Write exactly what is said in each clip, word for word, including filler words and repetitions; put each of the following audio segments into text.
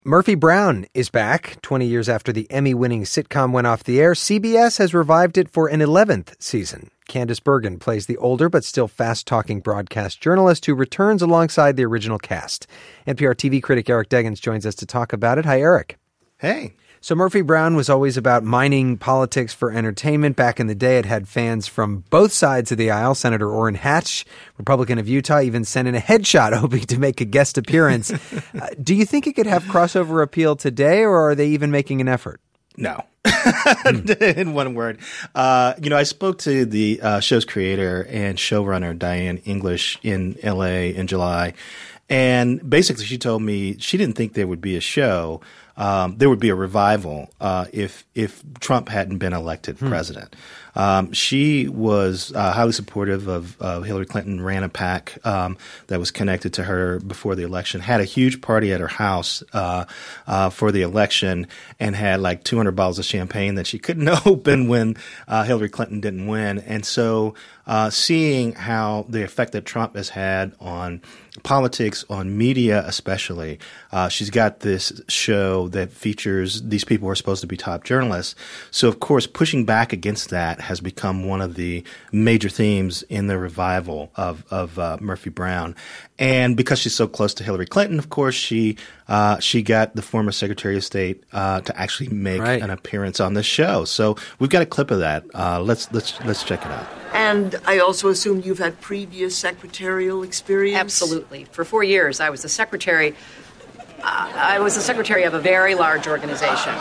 Murphy Brown is back. twenty years after the Emmy-winning sitcom went off the air, C B S has revived it for an eleventh season. Candice Bergen plays the older but still fast-talking broadcast journalist who returns alongside the original cast. N P R T V critic Eric Deggans joins us to talk about it. Hi, Eric. Hey. So Murphy Brown was always about mining politics for entertainment. Back in the day, it had fans from both sides of the aisle. Senator Orrin Hatch, Republican of Utah, even sent in a headshot hoping to make a guest appearance. uh, do you think it could have crossover appeal today, or are they even making an effort? No. In one word. Uh, you know, I spoke to the uh, show's creator and showrunner, Diane English, in L A in July. And basically, she told me she didn't think there would be a show. Um, there would be a revival uh, if if Trump hadn't been elected hmm. president. Um, she was uh, highly supportive of uh, Hillary Clinton, ran a PAC um, that was connected to her before the election, had a huge party at her house uh, uh, for the election, and had like two hundred bottles of champagne that she couldn't open when uh, Hillary Clinton didn't win. And so uh, seeing how the effect that Trump has had on politics, on media especially, uh, she's got this show that features these people who are supposed to be top journalists. So, of course, pushing back against that has become one of the major themes in the revival of, of uh, Murphy Brown. And because she's so close to Hillary Clinton, of course, she uh, she got the former Secretary of State uh, to actually make right. an appearance on this show. So we've got a clip of that. Uh, let's let's let's check it out. And I also assume you've had previous secretarial experience? Absolutely. For four years, I was the secretary. Uh, I was the secretary of a very large organization.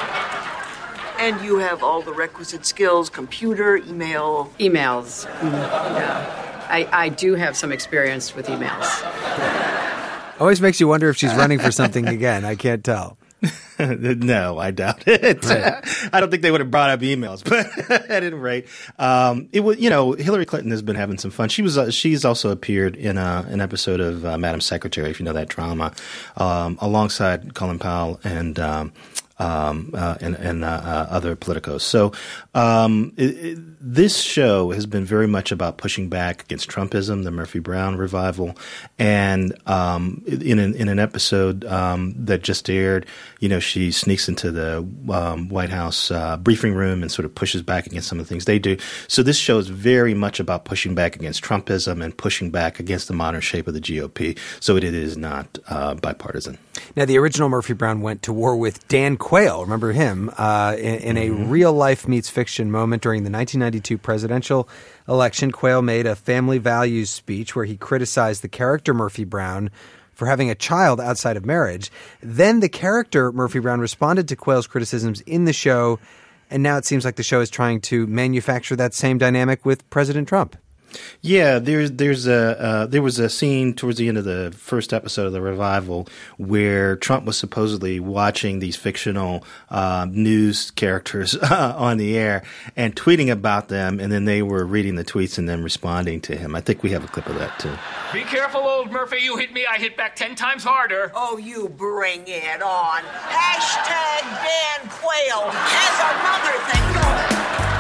And you have all the requisite skills, computer, email? Emails. Mm, yeah. I, I do have some experience with emails. Always makes you wonder if she's running for something again. I can't tell. No, I doubt it. Right. I don't think they would have brought up emails, but at any rate, um, it was, you know, Hillary Clinton has been having some fun. She was, uh, she's also appeared in a, an episode of uh, Madam Secretary, if you know that drama, um, alongside Colin Powell and, um, Um, uh, and, and uh, uh, other politicos. So um, it, it, this show has been very much about pushing back against Trumpism, the Murphy Brown revival. And um, in, an, in an episode um, that just aired, you know, she sneaks into the um, White House uh, briefing room and sort of pushes back against some of the things they do. So this show is very much about pushing back against Trumpism and pushing back against the modern shape of the G O P. So it, it is not uh, bipartisan. Now, the original Murphy Brown went to war with Dan Quayle, remember him, uh, in, in a mm-hmm. real-life meets fiction moment during the nineteen ninety-two presidential election. Quayle made a family values speech where he criticized the character Murphy Brown for having a child outside of marriage. Then the character Murphy Brown responded to Quayle's criticisms in the show, and now it seems like the show is trying to manufacture that same dynamic with President Trump. Yeah, there's there's a uh, there was a scene towards the end of the first episode of the revival where Trump was supposedly watching these fictional uh, news characters uh, on the air and tweeting about them, and then they were reading the tweets and then responding to him. I think we have a clip of that too. Be careful, old Murphy. You hit me, I hit back ten times harder. Oh, you bring it on. Hashtag Dan Quayle has another thing going.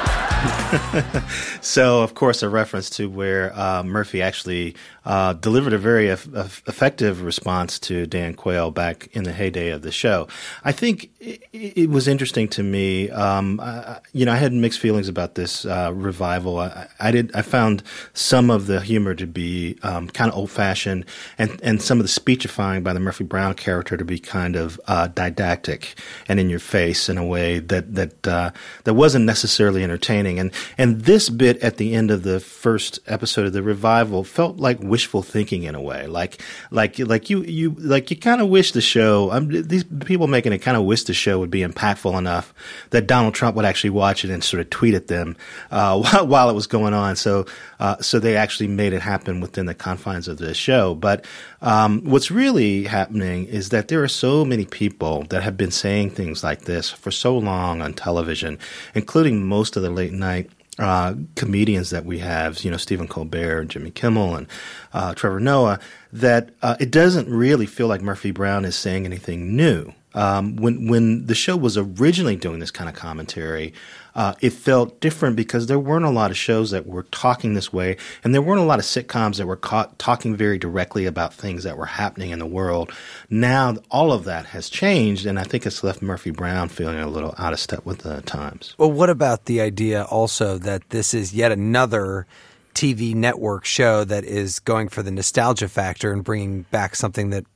So, of course, a reference to where uh, Murphy actually uh, delivered a very eff- effective response to Dan Quayle back in the heyday of the show. I think it, it was interesting to me. Um, I, you know, I had mixed feelings about this uh, revival. I, I did. I found some of the humor to be um, kind of old-fashioned, and and some of the speechifying by the Murphy Brown character to be kind of uh, didactic and in your face in a way that that uh, that wasn't necessarily entertaining. And And this bit at the end of the first episode of the revival felt like wishful thinking in a way. Like, like, like you, you, like you kind of wish the show. Um, these people making it kind of wish the show would be impactful enough that Donald Trump would actually watch it and sort of tweet at them uh, while, while it was going on. So, uh, so they actually made it happen within the confines of the show. But um, what's really happening is that there are so many people that have been saying things like this for so long on television, including most of the late night Uh, comedians that we have, you know, Stephen Colbert and Jimmy Kimmel and uh, Trevor Noah, that uh, it doesn't really feel like Murphy Brown is saying anything new. Um, when when the show was originally doing this kind of commentary, uh, it felt different because there weren't a lot of shows that were talking this way, and there weren't a lot of sitcoms that were ca- talking very directly about things that were happening in the world. Now all of that has changed, and I think it's left Murphy Brown feeling a little out of step with the times. Well, what about the idea also that this is yet another T V network show that is going for the nostalgia factor and bringing back something that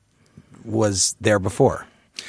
was there before?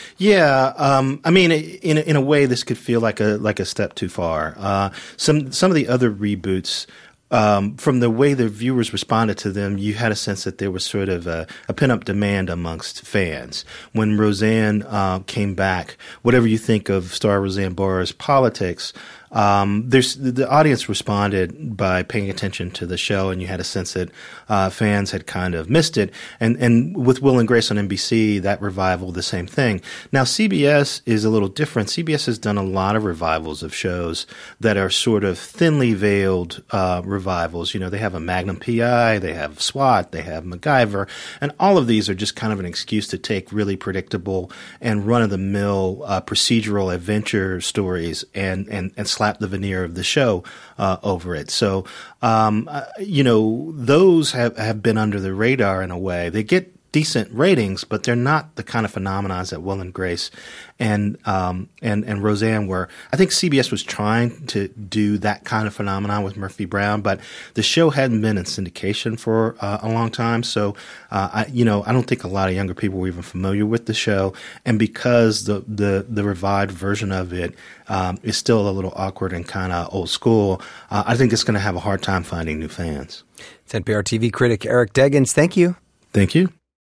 Yeah, um, I mean, in in a way, this could feel like a like a step too far. Uh, some some of the other reboots, um, from the way the viewers responded to them, you had a sense that there was sort of a, a pent-up demand amongst fans. When Roseanne uh, came back, whatever you think of star Roseanne Barr's politics, Um, there's the audience responded by paying attention to the show, and you had a sense that uh, fans had kind of missed it. And and with Will and Grace on N B C, that revival, the same thing. Now C B S is a little different. C B S has done a lot of revivals of shows that are sort of thinly veiled uh, revivals. You know, they have a Magnum P I, they have SWAT, they have MacGyver, and all of these are just kind of an excuse to take really predictable and run-of-the-mill uh, procedural adventure stories and and and slap the veneer of the show uh, over it. So, um, uh, you know, those have, have been under the radar in a way. They get decent ratings, but they're not the kind of phenomena that Will and Grace and um, and and Roseanne were. I think C B S was trying to do that kind of phenomenon with Murphy Brown, but the show hadn't been in syndication for uh, a long time. So, uh, I, you know, I don't think a lot of younger people were even familiar with the show. And because the the, the revived version of it um, is still a little awkward and kind of old school, uh, I think it's going to have a hard time finding new fans. It's N P R T V critic Eric Deggans. Thank you. Thank you.